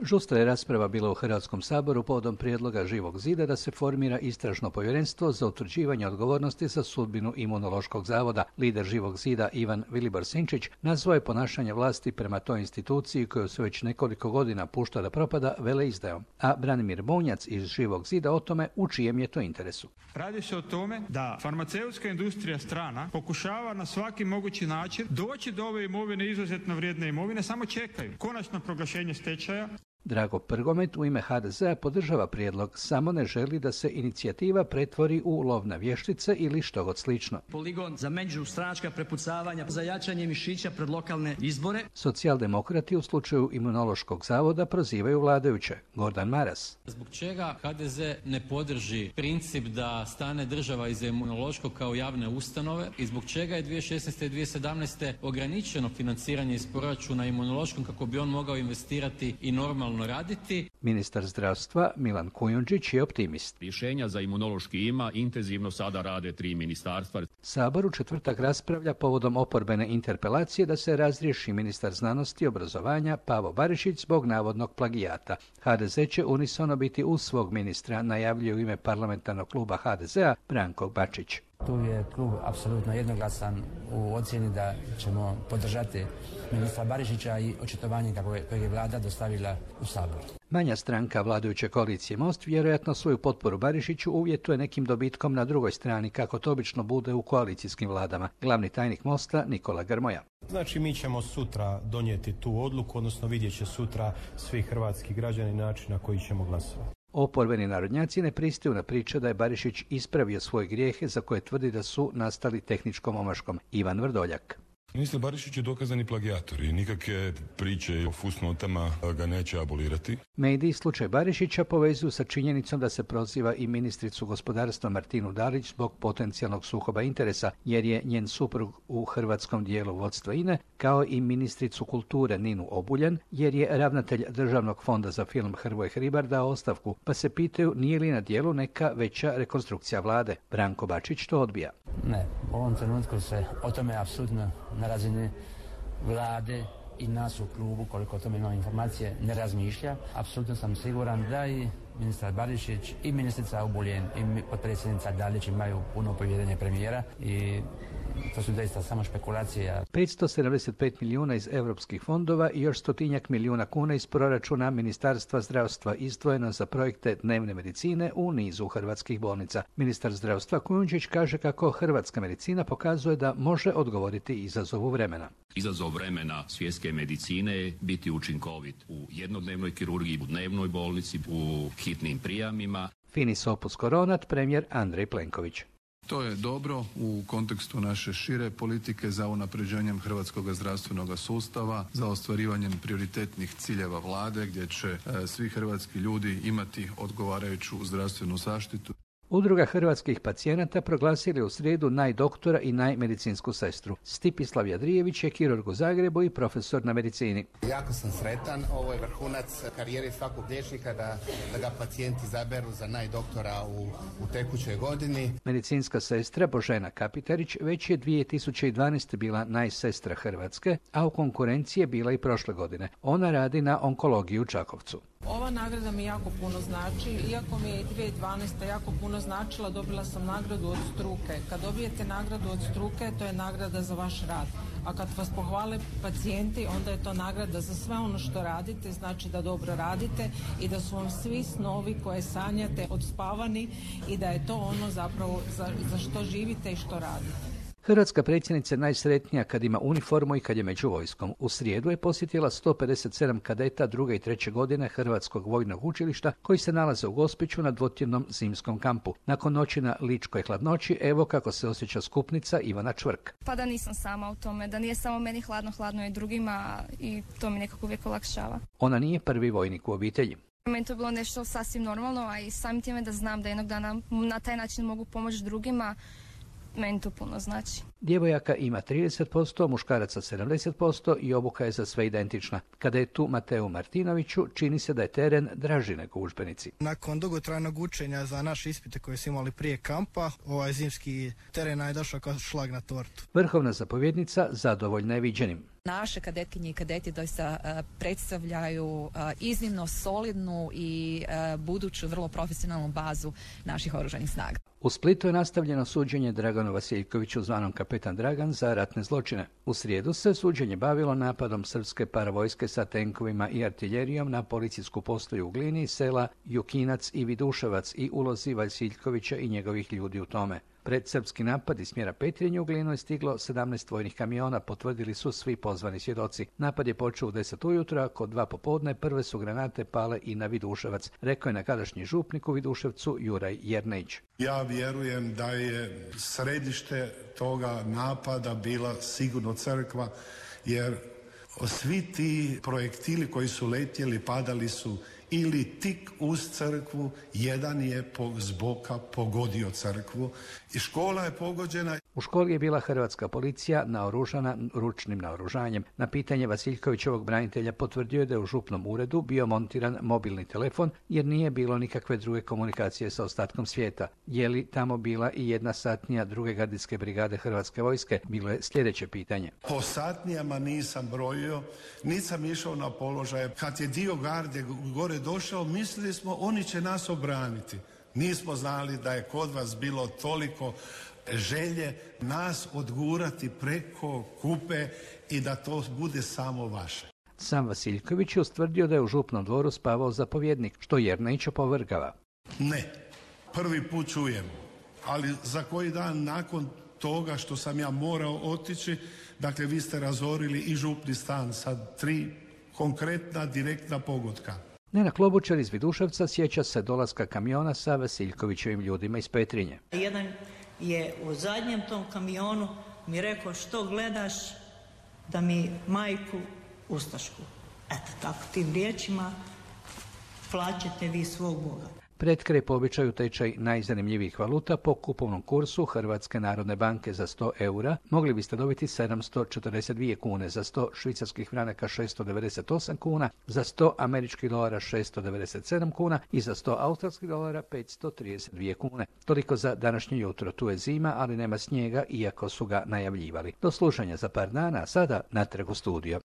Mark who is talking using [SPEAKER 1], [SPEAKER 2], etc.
[SPEAKER 1] Žustra je rasprava bila u Hrvatskom saboru povodom prijedloga Živog zida da se formira istražno povjerenstvo za utvrđivanje odgovornosti za sudbinu Imunološkog zavoda. Lider Živog zida Ivan Vilibor Sinčić nazvao je ponašanje vlasti prema toj instituciji koju se već nekoliko godina pušta da propada veleizdajom, a Branimir Bunjac iz Živog zida o tome u čijem je to interesu.
[SPEAKER 2] Radi se o tome da farmaceutska industrija strana pokušava na svaki mogući način doći do ove imovine, izuzetno vrijedne imovine, samo čekaju konačno proglašenje stečaja.
[SPEAKER 1] Drago Prgomet u ime HDZ-a podržava prijedlog, samo ne želi da se inicijativa pretvori u lov na vještice ili što god slično.
[SPEAKER 3] Poligon za međustranačka prepucavanja, za jačanje mišića pred lokalne izbore.
[SPEAKER 1] Socijaldemokrati u slučaju Imunološkog zavoda prozivaju vladajuće. Gordan Maras.
[SPEAKER 4] Zbog čega HDZ ne podrži princip da stane država iza Imunološkog kao javne ustanove i zbog čega je 2016. i 2017. ograničeno financiranje iz proračuna Imunološkom kako bi on mogao investirati i normalno raditi.
[SPEAKER 1] Ministar zdravstva Milan Kujundžić je optimist.
[SPEAKER 5] Rješenja za Imunološki ima, intenzivno sada rade 3 ministarstva.
[SPEAKER 1] Sabor u četvrtak raspravlja povodom oporbene interpelacije da se razriješi ministar znanosti i obrazovanja Pavo Barišić zbog navodnog plagijata. HDZ će unisono biti uz svog ministra, najavljuje u ime parlamentarnog kluba HDZ-a Branko Bačić.
[SPEAKER 6] Tu je klub apsolutno jednoglasan u ocjeni da ćemo podržati ministra Barišića i očitovanje kojeg je vlada dostavila u Sabor.
[SPEAKER 1] Manja stranka vladajuće koalicije Most vjerojatno svoju potporu Barišiću uvjetuje nekim dobitkom na drugoj strani, kako to obično bude u koalicijskim vladama. Glavni tajnik Mosta Nikola Grmoja.
[SPEAKER 7] Znači, mi ćemo sutra donijeti tu odluku, odnosno vidjet će sutra svi hrvatski građani način na koji ćemo glasovati.
[SPEAKER 1] Oporbeni narodnjaci ne pristaju na priče da je Barišić ispravio svoje grijehe za koje tvrdi da su nastali tehničkom omaškom. Ivan Vrdoljak.
[SPEAKER 8] Ministar Barišić je dokazani plagijator i nikakve priče o fusnotama ga neće abolirati.
[SPEAKER 1] Mediji slučaj Barišića povezuju sa činjenicom da se proziva i ministricu gospodarstva Martinu Dalić zbog potencijalnog sukoba interesa, jer je njen suprug u hrvatskom dijelu vodstva INA-e, kao i ministricu kulture Ninu Obuljen, jer je ravnatelj Državnog fonda za film Hrvoje Hribar dao ostavku, pa se pitaju nije li na dijelu neka veća rekonstrukcija vlade. Branko Bačić to odbija.
[SPEAKER 6] Ne, u ovom trenutku se o tome apsolutno na razini vlade i nas u klubu, koliko o tome imamo informacije, ne razmišlja. Apsolutno sam siguran da i ministar Barišić i ministrica Obuljen i potpredsjednica Dalić imaju puno povjerenje premijera i to su doista samo špekulacije.
[SPEAKER 1] 575 milijuna iz europskih fondova i još 100 milijuna kuna iz proračuna Ministarstva zdravstva izdvojeno za projekte dnevne medicine u nizu hrvatskih bolnica. Ministar zdravstva Kujundžić kaže kako hrvatska medicina pokazuje da može odgovoriti izazovu vremena.
[SPEAKER 5] Izazov vremena svjetske medicine je biti učinkovit u jednodnevnoj kirurgiji, u dnevnoj bolnici, u hitnim prijamima.
[SPEAKER 1] Finis opus coronat, premijer Andrej Plenković.
[SPEAKER 9] To je dobro u kontekstu naše šire politike za unapređenjem hrvatskog zdravstvenog sustava, za ostvarivanjem prioritetnih ciljeva vlade gdje će svi hrvatski ljudi imati odgovarajuću zdravstvenu zaštitu.
[SPEAKER 1] Udruga hrvatskih pacijenata proglasila je u srijedu najdoktora i najmedicinsku sestru. Stipislav Jadrijević je kirurg u Zagrebu i profesor na medicini.
[SPEAKER 10] Jako sam sretan, ovo je vrhunac karijere svakog liječnika da ga pacijenti izaberu za najdoktora u tekućoj godini.
[SPEAKER 1] Medicinska sestra Božena Kapitarić već je 2012. bila najsestra Hrvatske, a u konkurenciji je bila i prošle godine. Ona radi na onkologiji u Čakovcu.
[SPEAKER 11] Ova nagrada mi jako puno znači, iako mi je 2012. jako puno značila, dobila sam nagradu od struke. Kad dobijete nagradu od struke, to je nagrada za vaš rad. A kad vas pohvale pacijenti, onda je to nagrada za sve ono što radite, znači da dobro radite i da su vam svi snovi koje sanjate odspavani i da je to ono zapravo za što živite i što radite.
[SPEAKER 1] Hrvatska predsjednica je najsretnija kad ima uniformu i kad je među vojskom. U srijedu je posjetila 157 kadeta 2. i 3. godine Hrvatskog vojnog učilišta koji se nalaze u Gospiću na dvotjednom zimskom kampu. Nakon noći na ličkoj hladnoći, evo kako se osjeća skupnica Ivana Čvrk.
[SPEAKER 12] Pa da nisam sama u tome, da nije samo meni hladno, hladno je drugima i to mi nekako uvijek olakšava.
[SPEAKER 1] Ona nije prvi vojnik u obitelji.
[SPEAKER 12] Meni to je bilo nešto sasvim normalno, a i samim time da znam da jednog dana na taj način mogu pomoći drugima, meni to puno znači.
[SPEAKER 1] Djevojaka ima 30%, muškaraca 70% i obuka je za sve identična. Kadetu Mateu Martinoviću čini se da je teren draži nego udžbenici.
[SPEAKER 13] Nakon dugotrajnog učenja za naše ispite koje smo imali prije kampa, ovaj zimski teren je došao kao šlag na tortu.
[SPEAKER 1] Vrhovna zapovjednica zadovoljna je viđenim.
[SPEAKER 14] Naše kadetkinje i kadeti doista predstavljaju iznimno solidnu i buduću vrlo profesionalnu bazu naših oružanih snaga.
[SPEAKER 1] U Splitu je nastavljeno suđenje Draganu Vasiljkoviću, zvanom Kapetan Dragan, za ratne zločine. U srijedu se suđenje bavilo napadom srpske paravojske sa tenkovima i artiljerijom na policijsku postaju u Glini, sela Jukinac i Viduševac i ulozi Vasiljkovića i njegovih ljudi u tome. Pred srpski napad iz smjera Petrinje u Glinu je stiglo 17 vojnih kamiona, potvrdili su svi pozvani svjedoci. Napad je počeo u 10 ujutro, a kod 2 popodne prve su granate pale i na Viduševac, rekao je nekadašnji župnik u Viduševcu Juraj Jernejić.
[SPEAKER 15] Ja vjerujem da je središte toga napada bila sigurno crkva, jer svi ti projektili koji su letjeli padali su ili tik uz crkvu, jedan je s boka pogodio crkvu i škola je pogođena.
[SPEAKER 1] U školi je bila hrvatska policija naoružana ručnim naoružanjem. Na pitanje Vasiljkovićevog branitelja potvrdio je da je u župnom uredu bio montiran mobilni telefon jer nije bilo nikakve druge komunikacije sa ostatkom svijeta. Je li tamo bila i jedna satnija druge gardijske brigade Hrvatske vojske? Bilo je sljedeće pitanje.
[SPEAKER 15] Po satnijama nisam brojio, nisam išao na položaje. Kad je dio garde gore došao, mislili smo oni će nas obraniti. Nismo znali da je kod vas bilo toliko želje nas odgurati preko Kupe i da to bude samo vaše.
[SPEAKER 1] Sam Vasiljković je ustvrdio da je u župnom dvoru spavao zapovjednik, što Jernejić opovrgava.
[SPEAKER 15] Ne, prvi put čujem, ali za koji dan nakon toga što sam ja morao otići, dakle vi ste razorili i župni stan sa 3 konkretna direktna pogotka.
[SPEAKER 1] Nena Klobučar iz Viduševca sjeća se dolaska kamiona sa Vasiljkovićevim ljudima iz Petrinje.
[SPEAKER 16] Jedan je u zadnjem tom kamionu mi rekao što gledaš da mi majku ustašku. Eto tako, tim riječima plaćete vi svog Boga.
[SPEAKER 1] Pred kraj po običaju tečaj najzanimljivijih valuta po kupovnom kursu Hrvatske narodne banke za 100 eura mogli biste dobiti 742 kune, za 100 švicarskih franaka 698 kuna, za 100 američkih dolara 697 kuna i za 100 australskih dolara 532 kune. Toliko za današnje jutro. Tu je zima, ali nema snijega, iako su ga najavljivali. Do slušanja za par dana, a sada natrag u studio.